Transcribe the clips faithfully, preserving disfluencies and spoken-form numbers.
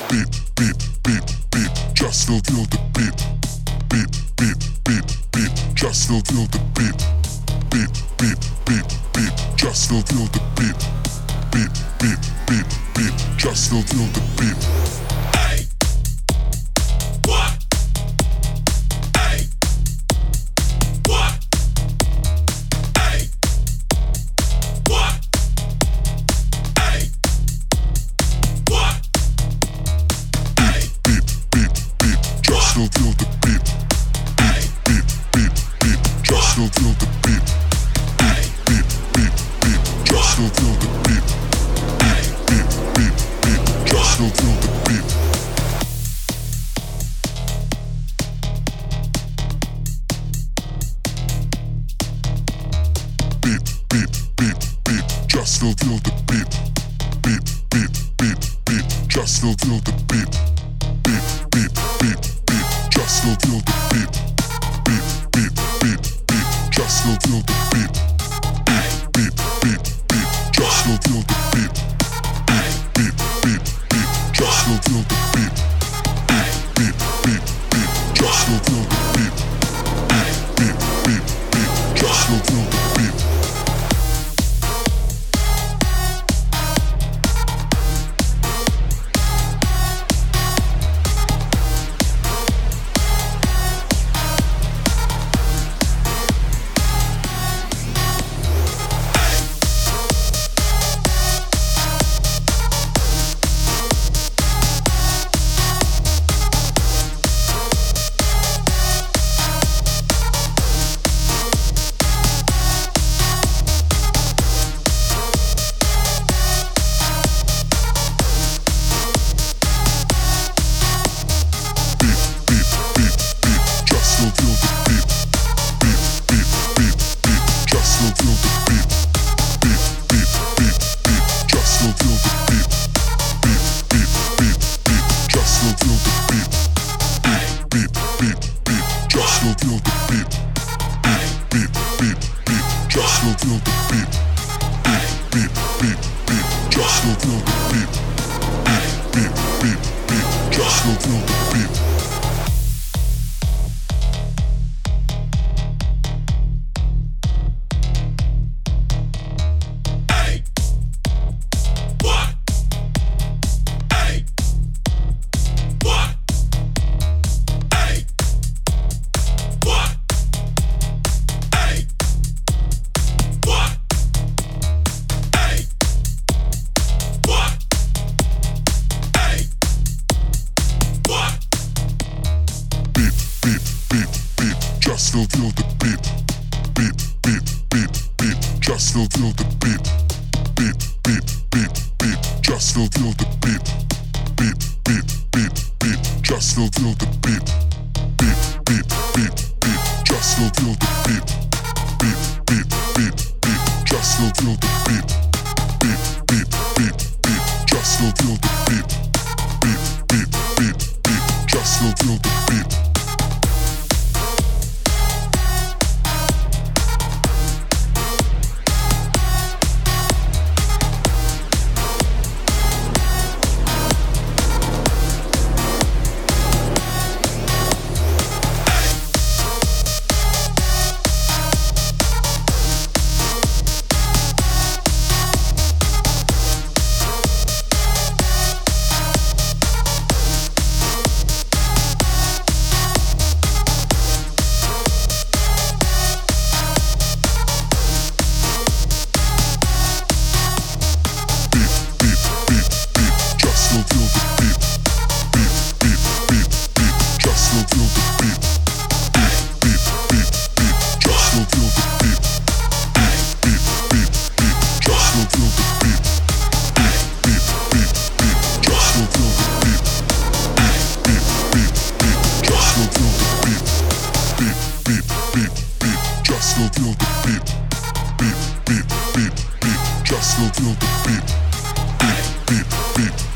beat, beat, beat, beat, just feel, feel the beat, beat, beat, beat, beat, just feel, feel the beat, beat, beat, beat, beat, just feel, feel the beat, beat, beat, beat, beat, just feel, feel the beat. Hey, what? Hey, what? Hey, what? Hey, what? Hey, beat, beat, beat, just feel, feel the beat. Beat, beat, beat, beat, just feel, feel the beat. Beat, beat, beat, beat, just feel, feel the beat. Beat, beat, beat, beat, just feel, feel the beat. Beat, beat, beat, beat, just feel, feel the beat. Beat, beat, beat, beat, just feel, feel the beat. Beat, beat, beat, beat, just feel, feel the beat. Beat, beat, beat, beat, just feel, feel the beat. Beat, beat, beat, beat, just feel, feel the beat. Beat, beat, beat, beat, just feel, feel the beat. Beat, beat, beat, beat, just feel, feel the beat. Beat, beat, beat, beat, just feel, feel the beat.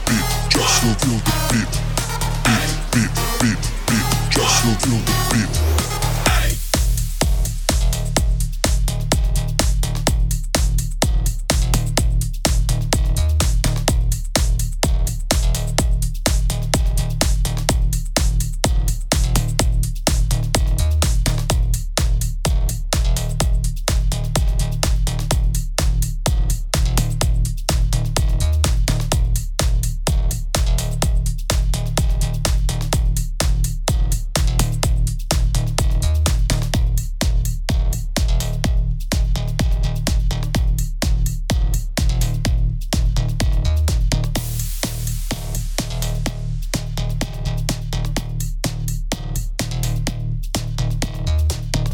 Just feel the beat.